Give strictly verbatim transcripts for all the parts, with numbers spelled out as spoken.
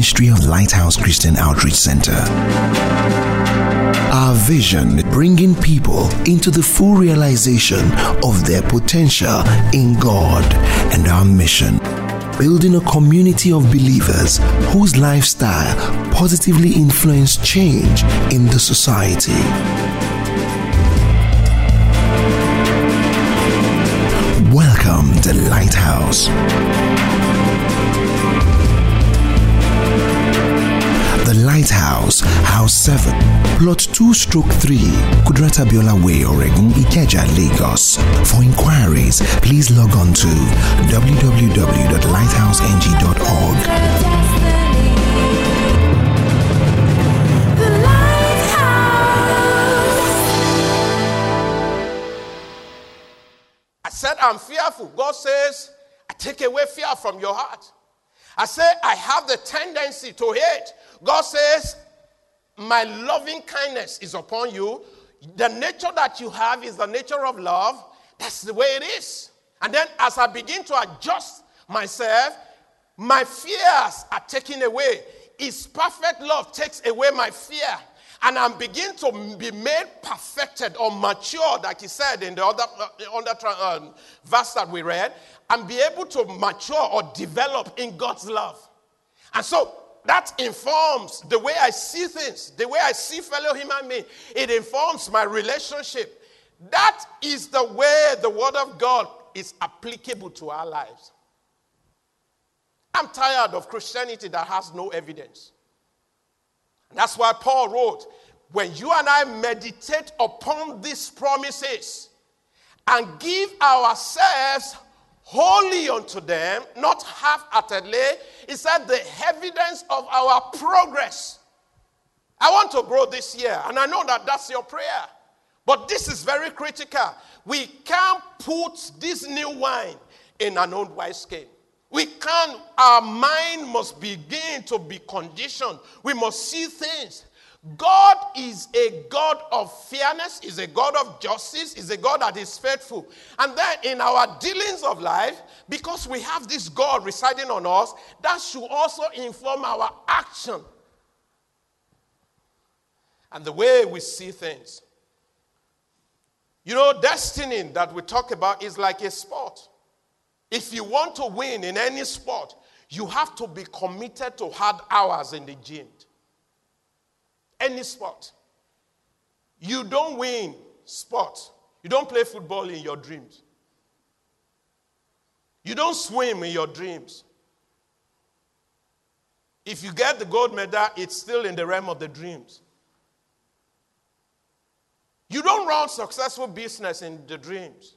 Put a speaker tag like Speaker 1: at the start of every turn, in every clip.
Speaker 1: ministry of Lighthouse Christian Outreach Center. Our vision, bringing people into the full realization of their potential in God, and our mission, building a community of believers whose lifestyle positively influence change in the society. Welcome to Lighthouse. The Lighthouse, House seven, Plot two stroke three, Kudrata Biola Way, Oregon, Ikeja, Lagos. For inquiries, please log on to w w w dot lighthouse n g dot org.
Speaker 2: I said, I'm fearful. God says, I take away fear from your heart. I say, I have the tendency to hate. God says, my loving kindness is upon you. The nature that you have is the nature of love. That's the way it is. And then as I begin to adjust myself, my fears are taken away. His perfect love takes away my fear. And I'm beginning to be made perfected or matured, like he said in the other, uh, other uh, verse that we read, and be able to mature or develop in God's love. And so that informs the way I see things, the way I see fellow human beings. It informs my relationship. That is the way the Word of God is applicable to our lives. I'm tired of Christianity that has no evidence. And that's why Paul wrote, when you and I meditate upon these promises and give ourselves wholly unto them, not half-heartedly, he said the evidence of our progress. I want to grow this year, and I know that that's your prayer. But this is very critical. We can't put this new wine in an old wineskin. We can't, our mind must begin to be conditioned. We must see things. God is a God of fairness, is a God of justice, is a God that is faithful. And then in our dealings of life, because we have this God residing on us, that should also inform our action and the way we see things. You know, destiny that we talk about is like a sport. If you want to win in any sport, you have to be committed to hard hours in the gym. Any sport. You don't win sport. You don't play football in your dreams. You don't swim in your dreams. If you get the gold medal, it's still in the realm of the dreams. You don't run successful business in the dreams.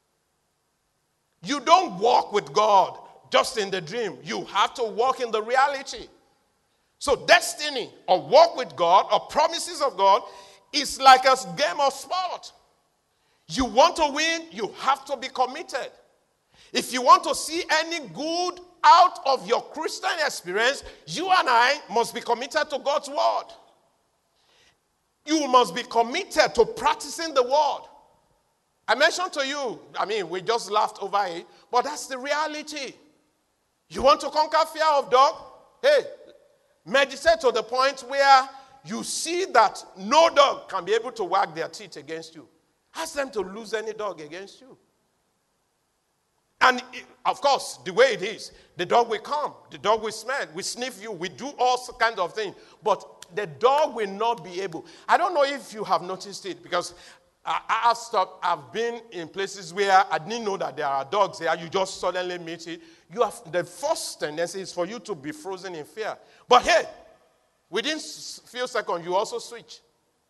Speaker 2: You don't walk with God just in the dream. You have to walk in the reality. So destiny or walk with God or promises of God is like a game of sport. You want to win, you have to be committed. If you want to see any good out of your Christian experience, you and I must be committed to God's word. You must be committed to practicing the word. I mentioned to you, I mean, we just laughed over it, but that's the reality. You want to conquer fear of dog? Hey, meditate to the point where you see that no dog can be able to wag their teeth against you. Ask them to lose any dog against you. And it, of course, the way it is, the dog will come, the dog will smell, we sniff you, we do all kinds of things, but the dog will not be able. I don't know if you have noticed it, because I, I've, stopped, I've been in places where I didn't know that there are dogs there. You just suddenly meet it. You have the first tendency is for you to be frozen in fear. But hey, within a few seconds, you also switch.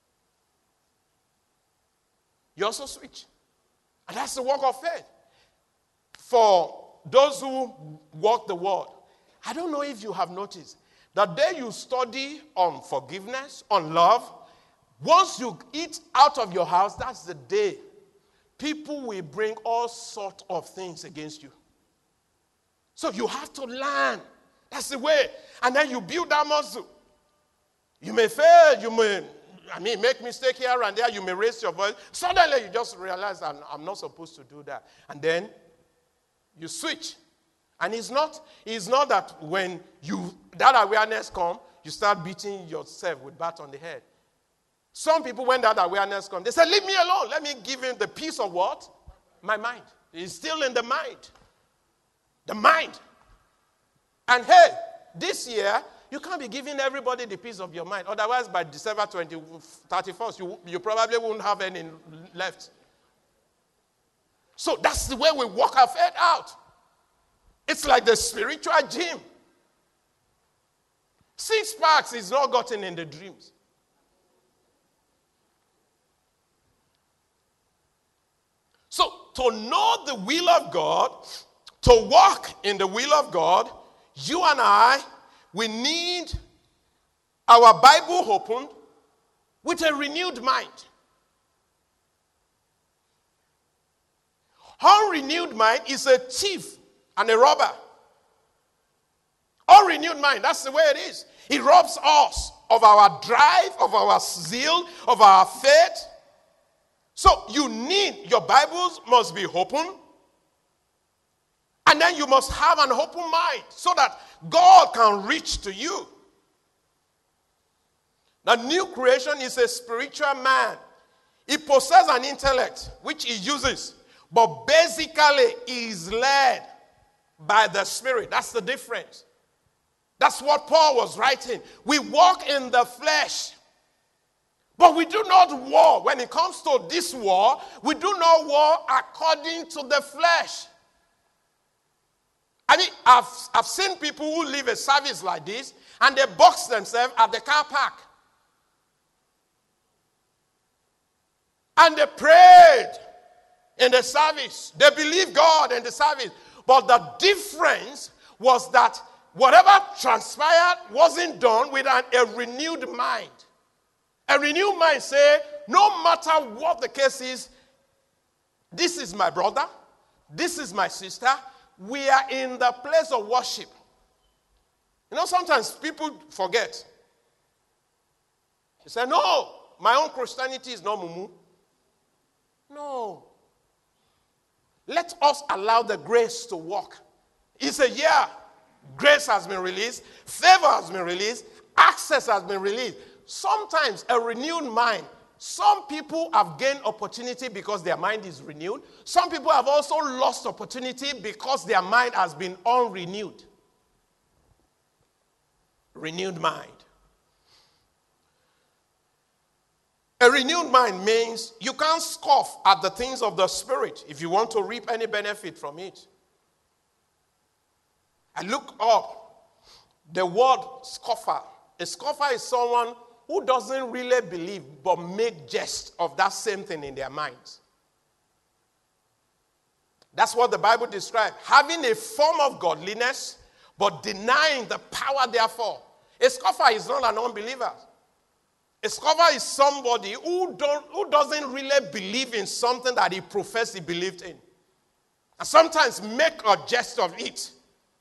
Speaker 2: You also switch. And that's the work of faith. For those who walk the word, I don't know if you have noticed, the day you study on forgiveness, on love, once you eat out of your house, that's the day people will bring all sorts of things against you. So you have to learn. That's the way. And then you build that muscle. You may fail, you may, I mean, make mistake here and there, you may raise your voice. Suddenly you just realize, I'm, I'm not supposed to do that. And then you switch. And it's not, it's not that when you that awareness comes, you start beating yourself with bat on the head. Some people, when that awareness comes, they say, leave me alone. Let me give him the peace of what? My mind. It's still in the mind. The mind. And hey, this year, you can't be giving everybody the peace of your mind. Otherwise, by December thirty-first, you, you probably won't have any left. So that's the way we work our faith out. It's like the spiritual gym. Six packs is not gotten in the dreams. So, to know the will of God, to walk in the will of God, you and I, we need our Bible opened with a renewed mind. Unrenewed mind is a thief and a robber. Unrenewed mind, that's the way it is. It robs us of our drive, of our zeal, of our faith. So you need, your Bibles must be open. And then you must have an open mind so that God can reach to you. The new creation is a spiritual man. He possesses an intellect, which he uses. But basically, he is led by the Spirit. That's the difference. That's what Paul was writing. We walk in the flesh. But we do not war. When it comes to this war, we do not war according to the flesh. I mean, I've, I've seen people who live a service like this, and they box themselves at the car park. And they prayed in the service. They believed God in the service. But the difference was that whatever transpired wasn't done with an, a renewed mind. A renewed mind say, no matter what the case is, this is my brother, this is my sister, we are in the place of worship. You know, sometimes people forget. They say, no, my own Christianity is not mumu. No. Let us allow the grace to work. He said, yeah, grace has been released, favor has been released, access has been released. Sometimes a renewed mind. Some people have gained opportunity because their mind is renewed. Some people have also lost opportunity because their mind has been unrenewed. Renewed mind. A renewed mind means you can't scoff at the things of the Spirit if you want to reap any benefit from it. I look up the word scoffer. A scoffer is someone who doesn't really believe but make jest of that same thing in their minds. That's what the Bible describes. Having a form of godliness but denying the power therefore. A scoffer is not an unbeliever. A scoffer is somebody who, don't, who doesn't really believe in something that he professed he believed in. And sometimes make a jest of it.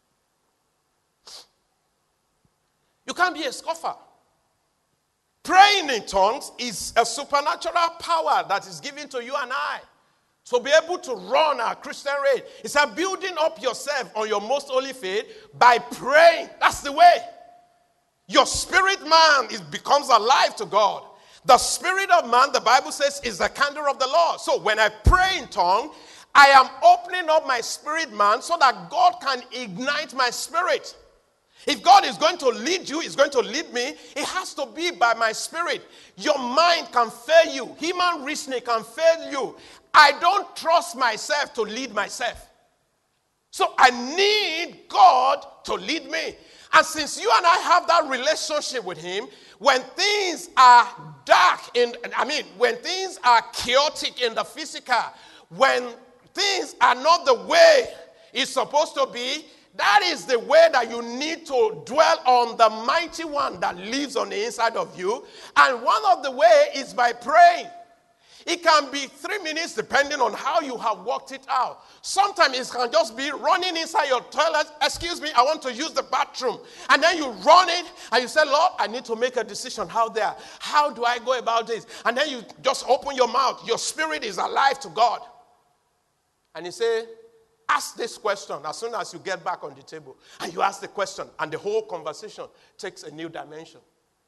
Speaker 2: You can't be a scoffer. Praying in tongues is a supernatural power that is given to you and I to be able to run our Christian race. It's a building up yourself on your most holy faith by praying. That's the way. Your spirit man is, becomes alive to God. The spirit of man, the Bible says, is the candle of the Lord. So when I pray in tongue, I am opening up my spirit man so that God can ignite my spirit. If God is going to lead you, is going to lead me, it has to be by my spirit. Your mind can fail you. Human reasoning can fail you. I don't trust myself to lead myself. So I need God to lead me. And since you and I have that relationship with him, when things are dark, in, I mean, when things are chaotic in the physical, when things are not the way it's supposed to be, that is the way that you need to dwell on the mighty one that lives on the inside of you. And one of the way is by praying. It can be three minutes depending on how you have worked it out. Sometimes it can just be running inside your toilet. Excuse me, I want to use the bathroom. And then you run it and you say, Lord, I need to make a decision. How there? How do I go about this? And then you just open your mouth. Your spirit is alive to God. And you say, Ask this question as soon as you get back on the table. And you ask the question, and the whole conversation takes a new dimension.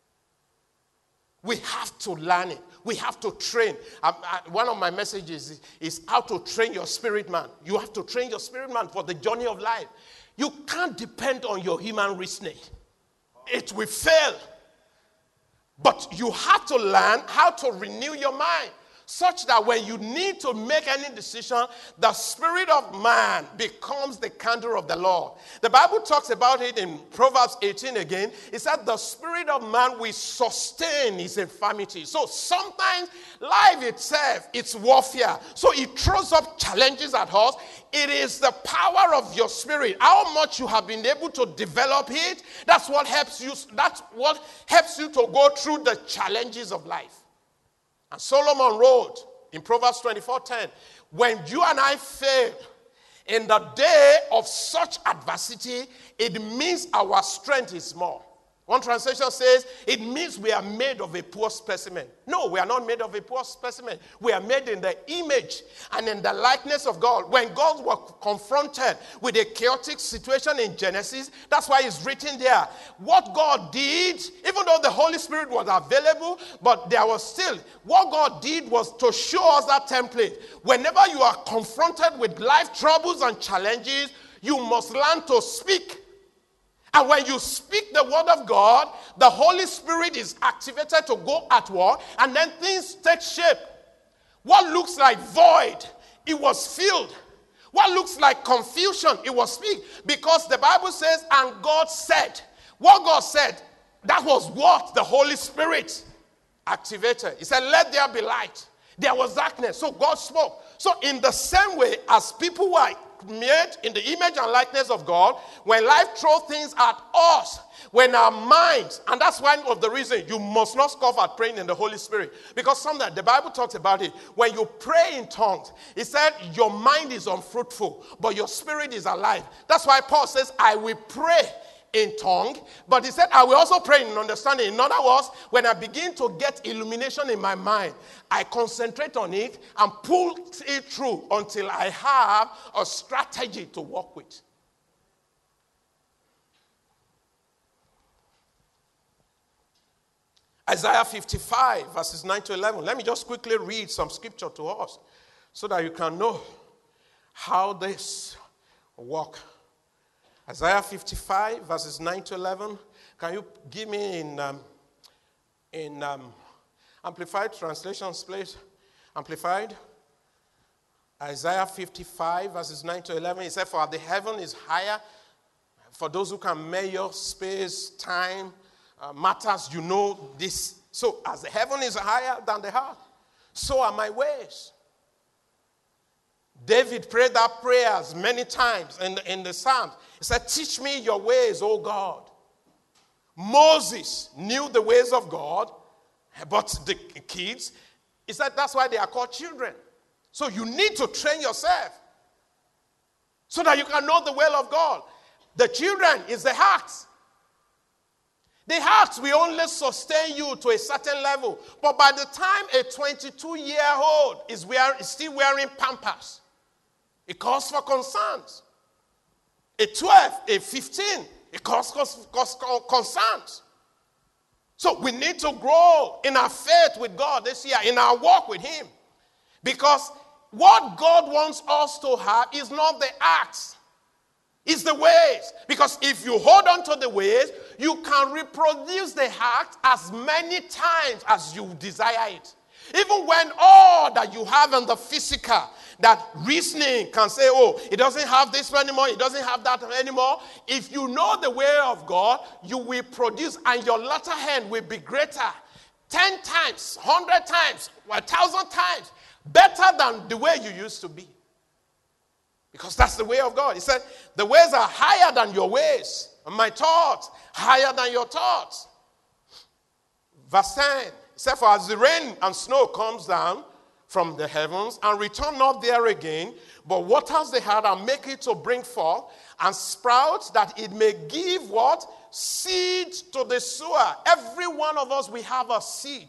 Speaker 2: We have to learn it. We have to train. Um, I, one of my messages is, is how to train your spirit man. You have to train your spirit man for the journey of life. You can't depend on your human reasoning. It will fail. But you have to learn how to renew your mind, such that when you need to make any decision, the spirit of man becomes the candle of the Lord. The Bible talks about it in Proverbs eighteen again. It said the spirit of man will sustain his infirmity. So sometimes life itself, it's warfare. So it throws up challenges at us. It is the power of your spirit. How much you have been able to develop it, that's what helps you, that's what helps you to go through the challenges of life. And Solomon wrote in Proverbs twenty-four ten, when you and I fail in the day of such adversity, it means our strength is small. One translation says, it means we are made of a poor specimen. No, we are not made of a poor specimen. We are made in the image and in the likeness of God. When God was confronted with a chaotic situation in Genesis, that's why it's written there. What God did, even though the Holy Spirit was available, but there was still, what God did was to show us that template. Whenever you are confronted with life troubles and challenges, you must learn to speak. And when you speak the word of God, the Holy Spirit is activated to go at work, and then things take shape. What looks like void, it was filled. What looks like confusion, it was speak. Because the Bible says, and God said. What God said, that was what the Holy Spirit activated. He said, let there be light. There was darkness, so God spoke. So in the same way as people who are made in the image and likeness of God, when life throws things at us, when our minds, and that's one of the reasons you must not scoff at praying in the Holy Spirit, because sometimes the Bible talks about it. When you pray in tongues, it said your mind is unfruitful, but your spirit is alive. That's why Paul says, I will pray in tongue, but he said, I will also pray in understanding. In other words, when I begin to get illumination in my mind, I concentrate on it and pull it through until I have a strategy to work with. Isaiah fifty-five, verses nine to eleven. Let me just quickly read some scripture to us so that you can know how this works. Isaiah fifty-five, verses nine to eleven. Can you give me in, um, in um, Amplified translations, please? Amplified. Isaiah fifty-five, verses nine to eleven. He said, for the heaven is higher. For those who can measure space, time, uh, matters, you know this. So as the heaven is higher than the earth, so are my ways. David prayed that prayers many times in the, in the Psalms. He said, teach me your ways, O God. Moses knew the ways of God, but the kids, he said that's why they are called children. So you need to train yourself so that you can know the will of God. The children is the heart. The heart will only sustain you to a certain level. But by the time a twenty-two-year-old is, wear, is still wearing Pampers, it calls for concerns. A twelve, a fifteen, it calls for concerns. So we need to grow in our faith with God this year, in our walk with Him. Because what God wants us to have is not the acts. It's the ways. Because if you hold on to the ways, you can reproduce the act as many times as you desire it. Even when all that you have in the physical, that reasoning can say, oh, it doesn't have this anymore, it doesn't have that anymore. If you know the way of God, you will produce, and your latter hand will be greater. Ten times, hundred times, a thousand times, better than the way you used to be. Because that's the way of God. He said, the ways are higher than your ways, and my thoughts higher than your thoughts. Verse ten, he said, for as the rain and snow comes down from the heavens and return not there again, but waters the earth and make it to bring forth and sprout, that it may give what? Seed to the sower. Every one of us, we have a seed.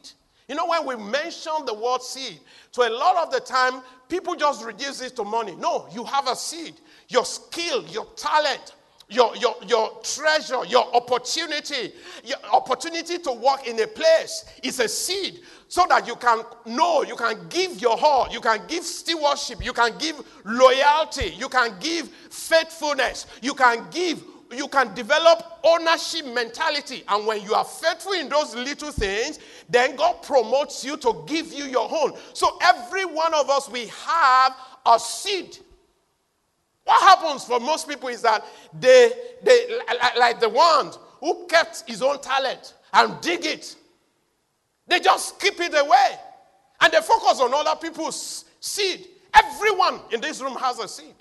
Speaker 2: You know, when we mention the word seed, so a lot of the time, people just reduce it to money. No, you have a seed. Your skill, your talent, your, your, your treasure, your opportunity, your opportunity to work in a place is a seed so that you can know, you can give your heart, you can give stewardship, you can give loyalty, you can give faithfulness, you can give You can develop ownership mentality. And when you are faithful in those little things, then God promotes you to give you your own. So every one of us, we have a seed. What happens for most people is that they, they like the one who kept his own talent and dig it. They just keep it away. And they focus on other people's seed. Everyone in this room has a seed.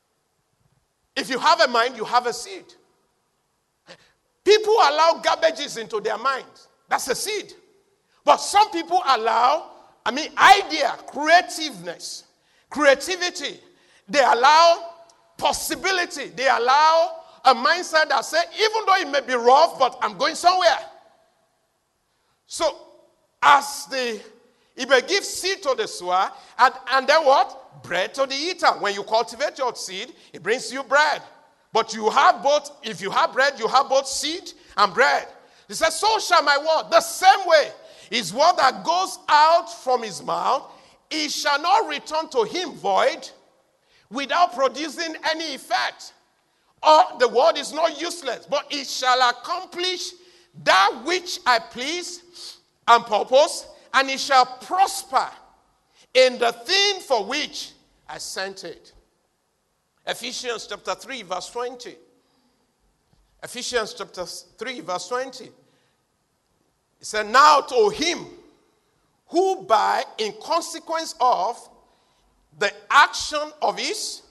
Speaker 2: If you have a mind, you have a seed. People allow garbages into their minds. That's a seed. But some people allow, I mean, idea, creativeness, creativity. They allow possibility. They allow a mindset that says, even though it may be rough, but I'm going somewhere. So, as the, it may give seed to the sower, and, and then what? Bread to the eater. When you cultivate your seed, it brings you bread. But you have both, if you have bread, you have both seed and bread. He says, so shall my word. The same way is word that goes out from his mouth. It shall not return to him void without producing any effect. Or the word is not useless, but it shall accomplish that which I please and purpose, and it shall prosper in the thing for which I sent it. Ephesians chapter three, verse twenty. Ephesians chapter three, verse twenty. It said, now to him who by, in consequence of the action of his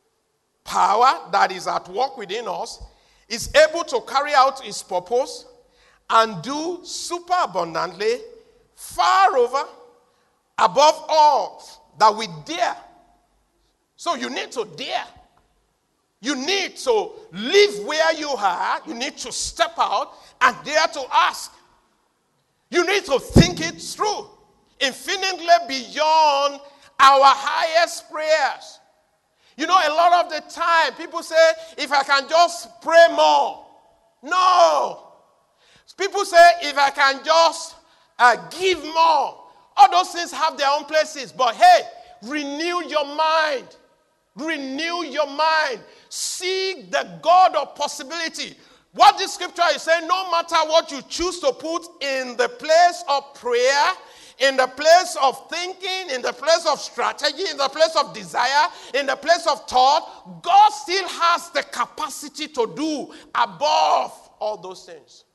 Speaker 2: power that is at work within us, is able to carry out his purpose and do super abundantly, far over, above all that we dare. So you need to dare. You need to live where you are. You need to step out and dare to ask. You need to think it through. Infinitely beyond our highest prayers. You know, a lot of the time, people say, if I can just pray more. No. People say, if I can just uh, give more. All those things have their own places. But hey, renew your mind. Renew your mind. Seek the God of possibility. What this scripture is saying, no matter what you choose to put in the place of prayer, in the place of thinking, in the place of strategy, in the place of desire, in the place of thought, God still has the capacity to do above all those things.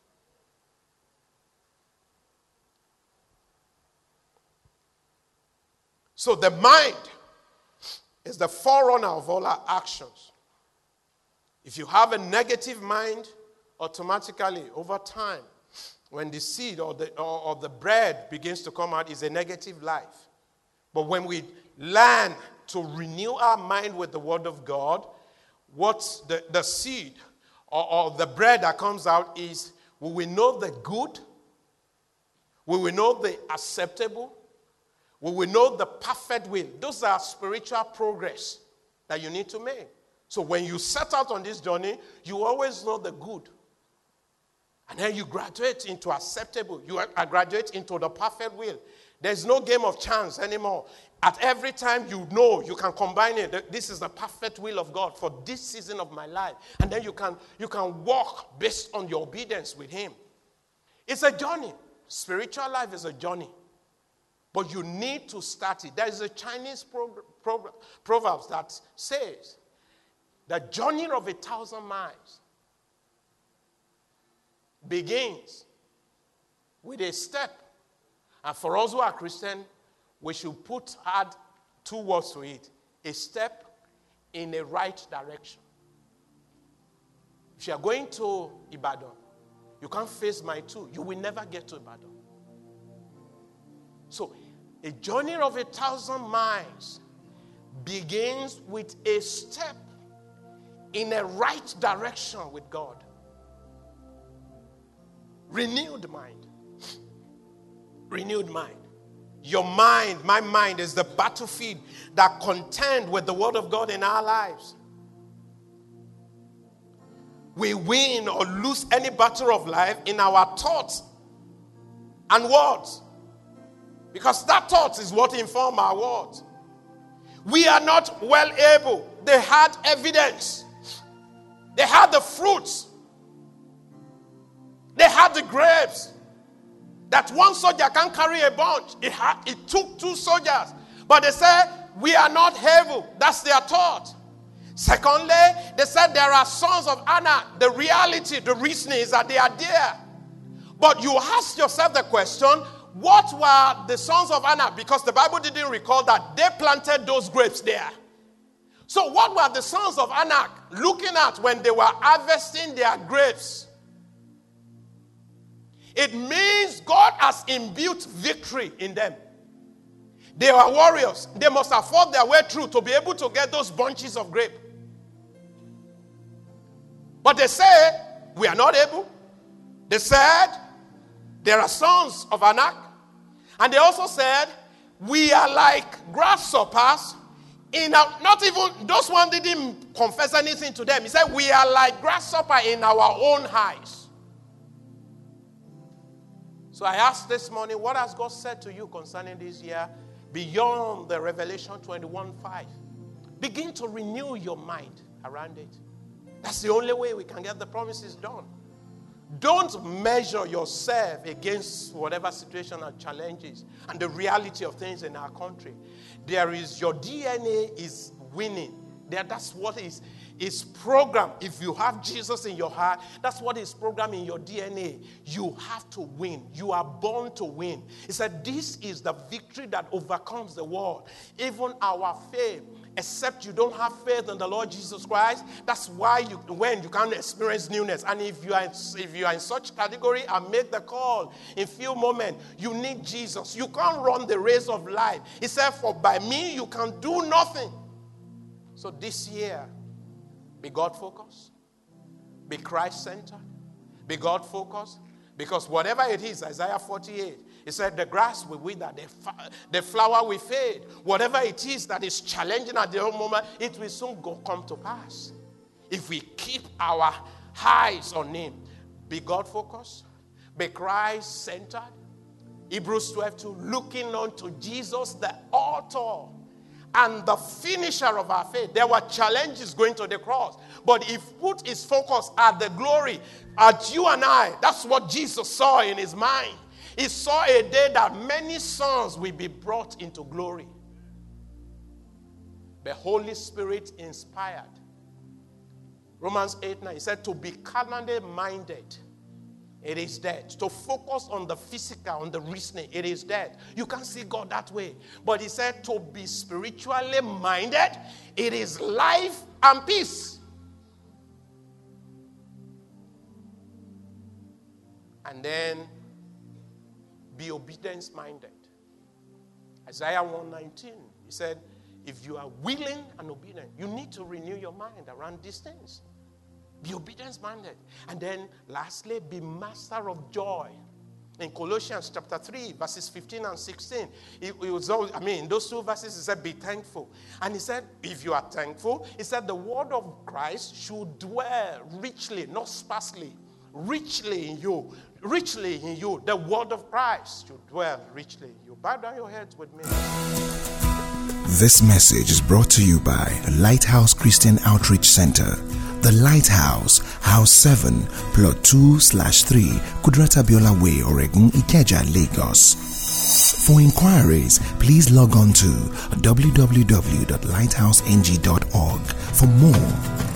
Speaker 2: So the mind is the forerunner of all our actions. If you have a negative mind, automatically, over time, when the seed or the, or, or the bread begins to come out, is a negative life. But when we learn to renew our mind with the word of God, what's the, the seed or, or the bread that comes out is, will we know the good? Will we know the acceptable? Will we know the perfect will? Those are spiritual progress that you need to make. So when you set out on this journey, you always know the good. And then you graduate into acceptable. You graduate into the perfect will. There's no game of chance anymore. At every time you know, you can combine it. This is the perfect will of God for this season of my life. And then you can, you can walk based on your obedience with him. It's a journey. Spiritual life is a journey. But you need to start it. There is a Chinese prog- prog- proverb that says, the journey of a thousand miles begins with a step. And for us who are Christian, we should put add two words to it. A step in the right direction. If you are going to Ibadan, you can't face my two. You will never get to Ibadan. So, a journey of a thousand miles begins with a step in a right direction with God. Renewed mind. renewed mind. Your mind, my mind, is the battlefield that contend with the word of God in our lives. We win or lose any battle of life in our thoughts and words. Because that thought is what informs our words. We are not well able. They had evidence. They had the fruits. They had the grapes. That one soldier can carry a bunch. It, had, it took two soldiers. But they said, we are not able. That's their thought. Secondly, they said there are sons of Anak. The reality, the reasoning is that they are there. But you ask yourself the question, what were the sons of Anak? Because the Bible didn't recall that they planted those grapes there. So what were the sons of Anak looking at when they were harvesting their grapes? It means God has imbued victory in them. They are warriors. They must have fought their way through to be able to get those bunches of grape. But they say, we are not able. They said, there are sons of Anak. And they also said, we are like grasshoppers. In our, not even, those one didn't confess anything to them. He said, we are like grasshopper in our own eyes. So I asked this morning, what has God said to you concerning this year beyond the Revelation twenty-one five? Begin to renew your mind around it. That's the only way we can get the promises done. Don't measure yourself against whatever situation or challenges and the reality of things in our country. There is, your D N A is winning. There, that's what is, is programmed. If you have Jesus in your heart, that's what is programmed in your D N A. You have to win. You are born to win. He said, this is the victory that overcomes the world. Even our faith. Except you don't have faith in the Lord Jesus Christ, that's why you, when you can't experience newness. And if you are if you are in such category, I make the call in few moments. You need Jesus. You can't run the race of life. He said, for by me you can do nothing. So this year, be God focused, be Christ centered, be God focused. Because whatever it is, Isaiah forty-eight, he said the grass will wither, the, fa- the flower will fade. Whatever it is that is challenging at the moment, it will soon go come to pass. If we keep our eyes on him, be God-focused, be Christ-centered. Hebrews twelve two, looking unto Jesus, the author and the finisher of our faith. There were challenges going to the cross. But if put his focus at the glory, at you and I, that's what Jesus saw in his mind. He saw a day that many sons will be brought into glory. The Holy Spirit inspired. Romans eight nine, he said to be carnally minded, it is dead. To focus on the physical, on the reasoning, it is dead. You can't see God that way. But he said to be spiritually minded, it is life and peace. And then be obedience minded. Isaiah one nineteen, he said, if you are willing and obedient, you need to renew your mind around these things. Be obedience minded. And then lastly, be master of joy. In Colossians chapter three, verses fifteen and sixteen, it, it was all, I mean, in those two verses, he said, be thankful. And he said, if you are thankful, he said, the word of Christ should dwell richly, not sparsely, richly in you. Richly in you. The word of Christ should dwell richly in you. Bow down your heads with me.
Speaker 1: This message is brought to you by Lighthouse Christian Outreach Center. The Lighthouse, House seven, Plot two slash three, Kudrata Biola Way, Oregun, Ikeja, Lagos. For inquiries, please log on to w w w dot lighthouse n g dot org for more.